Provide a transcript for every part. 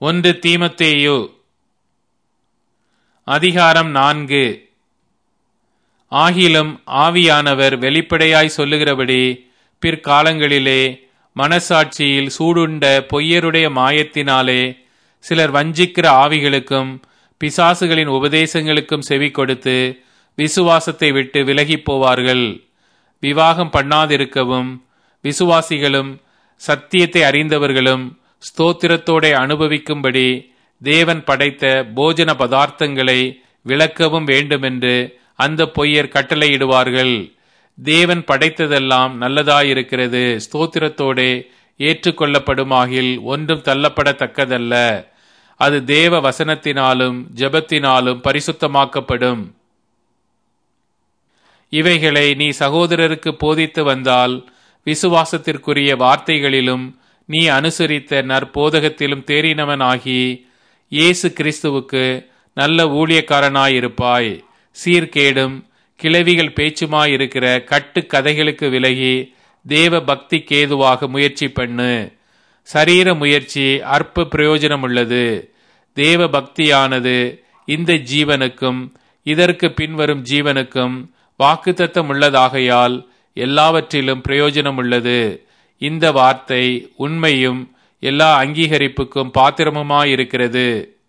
1 தீமோத்தேயு அதிகாரம் 4. ஆகிலும் ஆவியானவர் வெளிப்படையாய் சொல்லுகிறபடி பிற்காலங்களிலே மனசாட்சியில் சூடுண்ட பொய்யருடைய மாயத்தினாலே சிலர் வஞ்சிக்கிற ஆவிகளுக்கும் பிசாசுகளின் உபதேசங்களுக்கும் செவி கொடுத்து விசுவாசத்தை விட்டு விலகிப் போவார்கள். விவாகம் பண்ணாதிருக்கவும் விசுவாசிகளும் சத்தியத்தை அறிந்தவர்களும் ஸ்தோத்திரத்தோടെ அனுபவிக்கும்படி தேவன் படைத்த போஜன பதார்த்தங்களை விளக்கவும் வேண்டுமென்று அந்த பொய்யர் கட்டளையிடுவார்கள். தேவன் படைத்ததெல்லாம் நல்லதாயிருக்கிறது, ஸ்தோத்திரத்தோടെ ஏற்றுக்கொள்ளப்படுமாகில் ஒன்றும் தள்ளப்படத்தக்கதல்ல. அது தேவ வசனத்தினாலும் ஜெபத்தினாலும் பரிசுத்தமாக்கப்படும். இவைகளை நீ சகோதரருக்கு போதித்து வந்தால் விசுவாசத்திற்குரிய வார்த்தைகளிலும் நீ அனுசரித்த நற்போதகத்திலும் தேறினவனாகி இயேசு கிறிஸ்துவுக்கு நல்ல ஊழியக்காரனாயிருப்பாய். சீர்கேடும் கிளவிகள் பேச்சுமாயிருக்கிற கட்டு கதைகளுக்கு விலகி தேவ பக்திக்கேதுவாக முயற்சி பண்ணு. சரீர முயற்சி அற்ப பிரயோஜனம் உள்ளது. தேவ பக்தியானது இந்த ஜீவனுக்கும் இதற்கு பின்வரும் ஜீவனுக்கும் வாக்குத்தத்தம் உள்ளதாகையால் எல்லாவற்றிலும் பிரயோஜனம் உள்ளது. இந்த வார்த்தை உண்மையும் எல்லா அங்கீகரிப்புக்கும் பாத்திரமுமாயிருக்கிறது.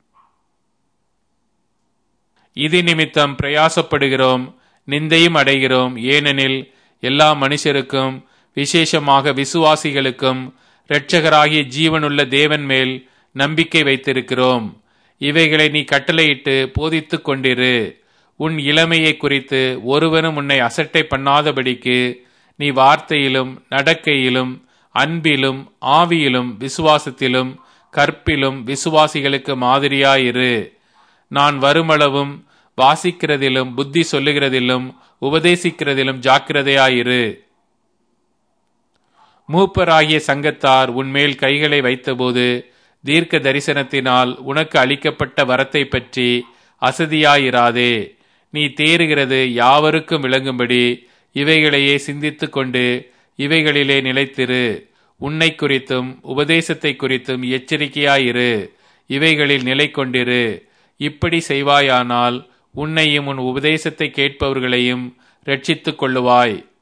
இது நிமித்தம் பிரயாசப்படுகிறோம், நிந்தையும் அடைகிறோம். ஏனெனில் எல்லா மனுஷருக்கும் விசேஷமாக விசுவாசிகளுக்கும் இரட்சகராகிய ஜீவனுள்ள தேவன் மேல் நம்பிக்கை வைத்திருக்கிறோம். இவைகளை நீ கட்டளையிட்டு போதித்துக் கொண்டிரு. உன் இளமையை குறித்து ஒருவனும் உன்னை அசட்டை பண்ணாதபடிக்கு நீ வார்த்தையிலும் நடக்கையிலும் அன்பிலும் ஆவியிலும் விசுவாசத்திலும் கற்பிலும் விசுவாசிகளுக்கு மாதிரியாயிரு. நான் வருமளவும் வாசிக்கிறதிலும் புத்தி சொல்லுகிறதிலும் உபதேசிக்கிறதிலும் ஜாக்கிரதையாயிரு. மூப்பராகிய சங்கத்தார் உன்மேல் கைகளை வைத்தபோது தீர்க்க தரிசனத்தினால் உனக்கு அளிக்கப்பட்ட வரத்தை பற்றி அசதியாயிராதே. நீ தேறுகிறது யாவருக்கும் விளங்கும்படி இவைகளையே சிந்தித்து கொண்டு இவைகளிலே நிலைத்திரு. உன்னை குறித்தும் உபதேசத்தை குறித்தும் எச்சரிக்கையாயிரு. இவைகளில் நிலை கொண்டிரு. இப்படி செய்வாயானால் உன்னையும் உன் உபதேசத்தை கேட்பவர்களையும் இரட்சித்துக் கொள்ளுவாய்.